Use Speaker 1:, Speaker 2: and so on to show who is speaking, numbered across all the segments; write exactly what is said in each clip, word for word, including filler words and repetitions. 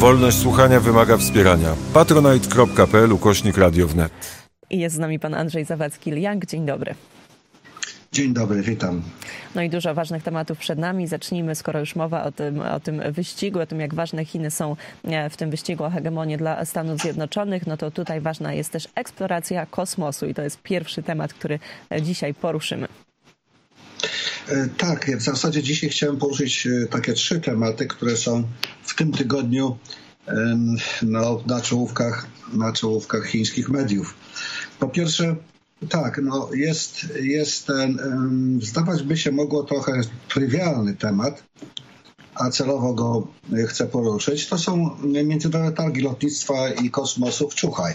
Speaker 1: Wolność słuchania wymaga wspierania. patronite kropka p l ukośnik radio wnet.
Speaker 2: I jest z nami pan Andrzej Zawadzki-Liang. Dzień dobry.
Speaker 3: Dzień dobry, witam.
Speaker 2: No i dużo ważnych tematów przed nami. Zacznijmy, skoro już mowa o tym, o tym wyścigu, o tym, jak ważne Chiny są w tym wyścigu o hegemonię dla Stanów Zjednoczonych, no to tutaj ważna jest też eksploracja kosmosu i to jest pierwszy temat, który dzisiaj poruszymy.
Speaker 3: Tak, w zasadzie dzisiaj chciałem poruszyć takie trzy tematy, które są w tym tygodniu no, na czołówkach, na czołówkach chińskich mediów. Po pierwsze, tak, no jest, jest ten, zdawać by się mogło trochę trywialny temat, a celowo go chcę poruszyć. To są Międzynarodowe Targi Lotnictwa i Kosmosu w Czuchaj.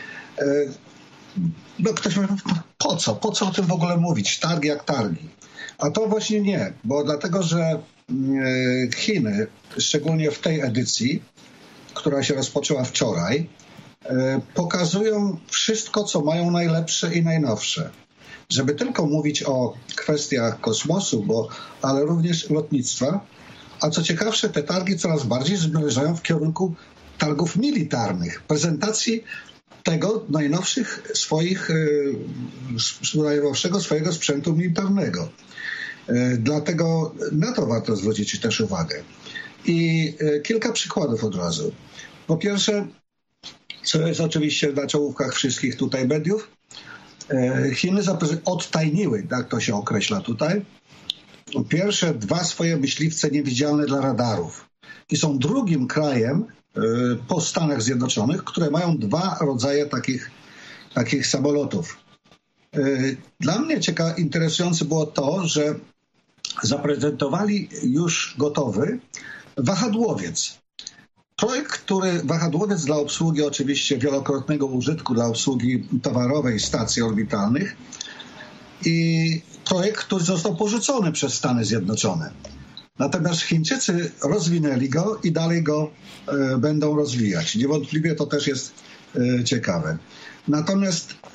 Speaker 3: No ktoś mówi, po co? Po co o tym w ogóle mówić? Targi jak targi. A to właśnie nie, bo dlatego, że Chiny, szczególnie w tej edycji, która się rozpoczęła wczoraj, pokazują wszystko, co mają najlepsze i najnowsze. Żeby tylko mówić o kwestiach kosmosu, bo, ale również lotnictwa. A co ciekawsze, te targi coraz bardziej zmierzają w kierunku targów militarnych, prezentacji tego najnowszych swoich, najnowszego swojego sprzętu militarnego. Dlatego na to warto zwrócić też uwagę. I kilka przykładów od razu. Po pierwsze, co jest oczywiście na czołówkach wszystkich tutaj mediów, Chiny odtajniły, tak to się określa tutaj, pierwsze dwa swoje myśliwce niewidzialne dla radarów. I są drugim krajem po Stanach Zjednoczonych, które mają dwa rodzaje takich, takich samolotów. Dla mnie ciekawe, interesujące było to, że zaprezentowali już gotowy wahadłowiec. Projekt, który wahadłowiec dla obsługi oczywiście wielokrotnego użytku, dla obsługi towarowej stacji orbitalnych i projekt, który został porzucony przez Stany Zjednoczone. Natomiast Chińczycy rozwinęli go i dalej go e, będą rozwijać. Niewątpliwie to też jest e, ciekawe. Natomiast e,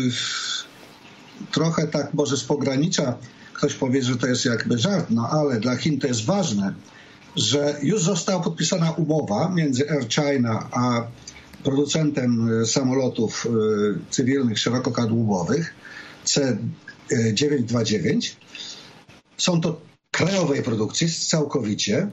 Speaker 3: trochę tak może z pogranicza ktoś powie, że to jest jakby żart, no ale dla Chin to jest ważne, że już została podpisana umowa między Air China a producentem samolotów cywilnych szerokokadłubowych C dziewięćset dwadzieścia dziewięć. Są to krajowej produkcji całkowicie,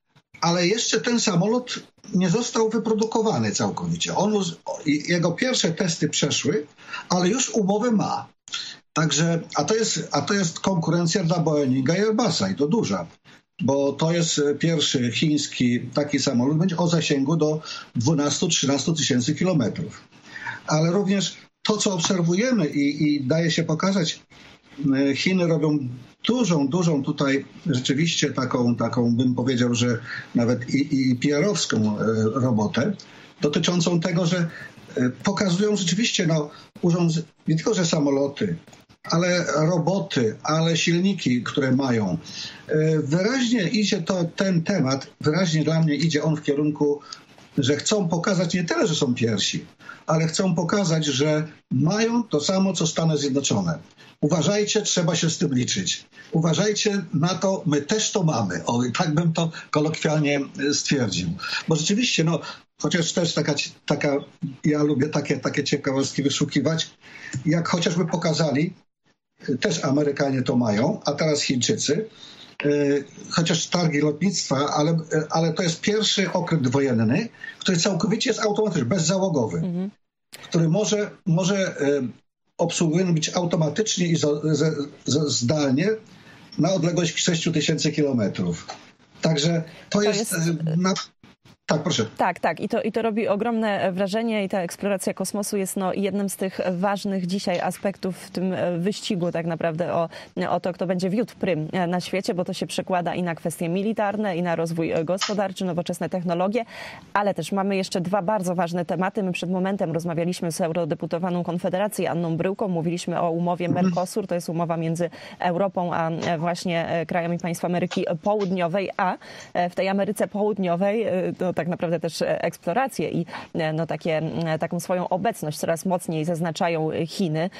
Speaker 3: ale jeszcze ten samolot nie został wyprodukowany całkowicie. On, jego pierwsze testy przeszły, ale już umowę ma. Także, a to jest, a to jest konkurencja dla Boeinga i Airbusa i to duża, bo to jest pierwszy chiński taki samolot, będzie o zasięgu do dwanaście do trzynastu tysięcy kilometrów. Ale również to, co obserwujemy i, i daje się pokazać, Chiny robią dużą, dużą tutaj rzeczywiście taką, taką bym powiedział, że nawet i, i P R-owską robotę dotyczącą tego, że pokazują rzeczywiście no, urząd, nie tylko, że samoloty, ale roboty, ale silniki, które mają. Wyraźnie idzie to, ten temat, wyraźnie dla mnie idzie on w kierunku, że chcą pokazać nie tyle, że są pierwsi, ale chcą pokazać, że mają to samo, co Stany Zjednoczone. Uważajcie, trzeba się z tym liczyć. Uważajcie na to, my też to mamy. O, tak bym to kolokwialnie stwierdził. Bo rzeczywiście, no, chociaż też taka, taka ja lubię takie, takie ciekawostki wyszukiwać, jak chociażby pokazali, też Amerykanie to mają, a teraz Chińczycy, chociaż targi lotnictwa, ale, ale to jest pierwszy okręt wojenny, który całkowicie jest automatyczny, bezzałogowy, mhm. który może, może obsługiwany być automatycznie i z, z, z, zdalnie na odległość sześć tysięcy kilometrów. Także to, to jest... jest... Na... Tak, proszę.
Speaker 2: Tak, tak. I to, i to robi ogromne wrażenie i ta eksploracja kosmosu jest no, jednym z tych ważnych dzisiaj aspektów w tym wyścigu tak naprawdę o, o to, kto będzie wiódł prym na świecie, bo to się przekłada i na kwestie militarne, i na rozwój gospodarczy, nowoczesne technologie, ale też mamy jeszcze dwa bardzo ważne tematy. My przed momentem rozmawialiśmy z eurodeputowaną Konfederacji Anną Bryłką, mówiliśmy o umowie Mercosur, to jest umowa między Europą a właśnie krajami państw Ameryki Południowej, a w tej Ameryce Południowej to tak naprawdę też eksplorację i no, takie, taką swoją obecność coraz mocniej zaznaczają Chiny.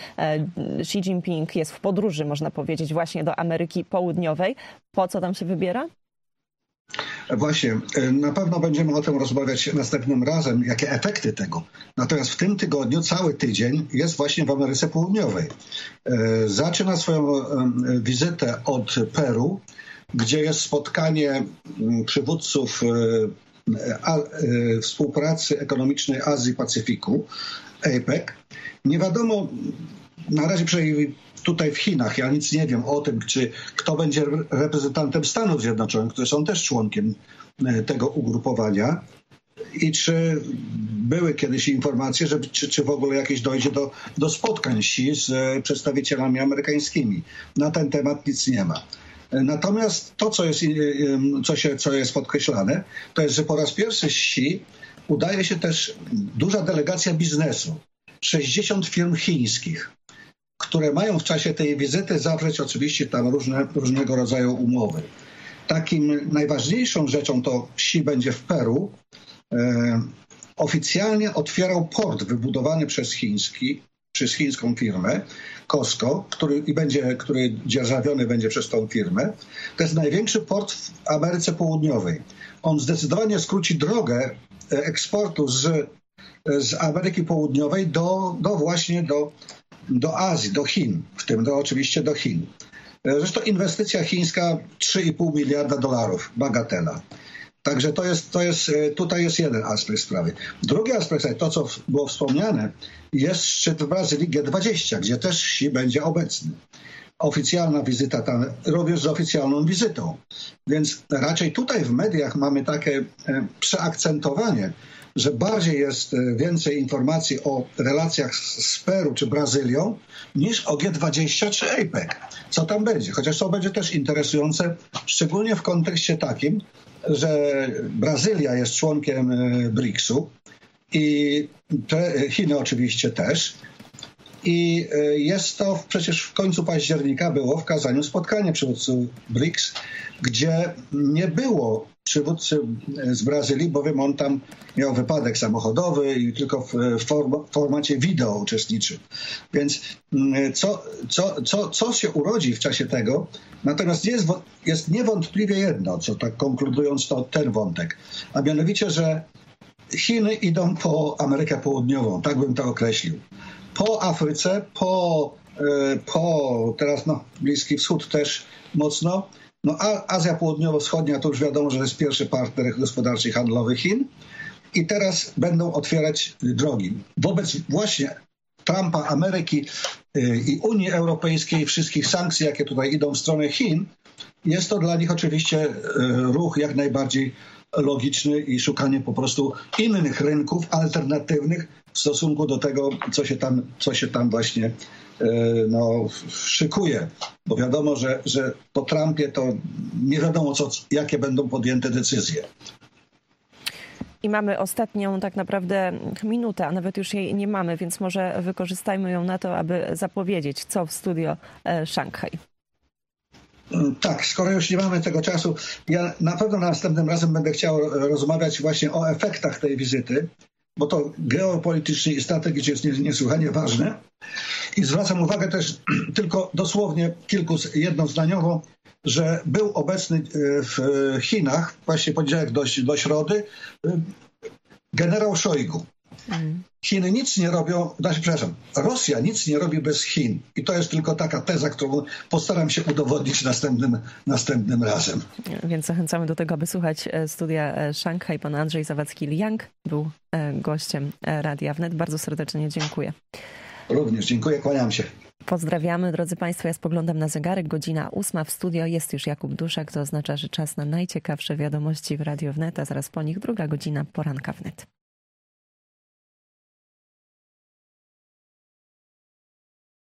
Speaker 2: Xi Jinping jest w podróży, można powiedzieć, właśnie do Ameryki Południowej. Po co tam się wybiera?
Speaker 3: Właśnie, na pewno będziemy o tym rozmawiać następnym razem, jakie efekty tego. Natomiast w tym tygodniu cały tydzień jest właśnie w Ameryce Południowej. Zaczyna swoją wizytę od Peru, gdzie jest spotkanie przywódców współpracy ekonomicznej Azji i Pacyfiku, A P E C. Nie wiadomo, na razie przynajmniej tutaj w Chinach, ja nic nie wiem o tym, czy kto będzie reprezentantem Stanów Zjednoczonych, które są też członkiem tego ugrupowania i czy były kiedyś informacje, że, czy, czy w ogóle jakieś dojdzie do, do spotkań Xi z przedstawicielami amerykańskimi. Na ten temat nic nie ma. Natomiast to, co jest, co się, co jest podkreślane, to jest, że po raz pierwszy Xi udaje się też duża delegacja biznesu. sześćdziesiąt firm chińskich, które mają w czasie tej wizyty zawrzeć oczywiście tam różne, różnego rodzaju umowy. Takim najważniejszą rzeczą to Xi będzie w Peru. E, oficjalnie otwierał port wybudowany przez chiński, przez chińską firmę Costco, który, i będzie, który dzierżawiony będzie przez tą firmę. To jest największy port w Ameryce Południowej. On zdecydowanie skróci drogę eksportu z, z Ameryki Południowej do, do właśnie do, do Azji, do Chin, w tym do, oczywiście do Chin. Zresztą inwestycja chińska trzy i pół miliarda dolarów, bagatela. Także to jest, to jest, tutaj jest jeden aspekt sprawy. Drugi aspekt, to co było wspomniane, jest szczyt w Brazylii G dwadzieścia, gdzie też Xi będzie obecny. Oficjalna wizyta tam, również z oficjalną wizytą. Więc raczej tutaj w mediach mamy takie przeakcentowanie, że bardziej jest więcej informacji o relacjach z Peru czy Brazylią niż o G dwadzieścia czy A P E C. Co tam będzie? Chociaż to będzie też interesujące, szczególnie w kontekście takim, że Brazylia jest członkiem briksu i te Chiny oczywiście też. I jest to przecież w końcu października było w Kazaniu spotkanie przywódców briks, gdzie nie było przywódcy z Brazylii, bowiem on tam miał wypadek samochodowy i tylko w form- formacie wideo uczestniczył. Więc co, co, co, co się urodzi w czasie tego? Natomiast jest, jest niewątpliwie jedno, co tak konkludując to ten wątek, a mianowicie, że Chiny idą po Amerykę Południową, tak bym to określił. Po Afryce, po, po teraz no, Bliski Wschód też mocno. No, a Azja Południowo-Wschodnia to już wiadomo, że jest pierwszy partner gospodarczy i handlowy Chin i teraz będą otwierać drogi. Wobec właśnie Trumpa, Ameryki i Unii Europejskiej, wszystkich sankcji, jakie tutaj idą w stronę Chin, jest to dla nich oczywiście ruch jak najbardziej logiczny i szukanie po prostu innych rynków alternatywnych w stosunku do tego, co się tam, co się tam właśnie no, szykuje. Bo wiadomo, że, że po Trumpie to nie wiadomo, co, jakie będą podjęte decyzje.
Speaker 2: I mamy ostatnią tak naprawdę minutę, a nawet już jej nie mamy, więc może wykorzystajmy ją na to, aby zapowiedzieć, co w studio Szanghaj.
Speaker 3: Tak, skoro już nie mamy tego czasu, ja na pewno następnym razem będę chciał rozmawiać właśnie o efektach tej wizyty, bo to geopolitycznie i strategicznie jest niesłychanie ważne. I zwracam uwagę też tylko dosłownie kilku, jednozdaniowo, że był obecny w Chinach, właśnie poniedziałek do, do środy, generał Szojgu. Chiny nic nie robią, znaczy, przepraszam, Rosja nic nie robi bez Chin. I to jest tylko taka teza, którą postaram się udowodnić następnym, następnym razem.
Speaker 2: Więc zachęcamy do tego, aby słuchać studia Szanghaj. Pan Andrzej Zawadzki-Liang był gościem Radia Wnet. Bardzo serdecznie dziękuję.
Speaker 3: Również dziękuję, kłaniam się.
Speaker 2: Pozdrawiamy, drodzy Państwo. Ja spoglądam na zegarek. Godzina ósma w studio. Jest już Jakub Duszek. To oznacza, że czas na najciekawsze wiadomości w Radiu Wnet, a zaraz po nich druga godzina poranka Wnet.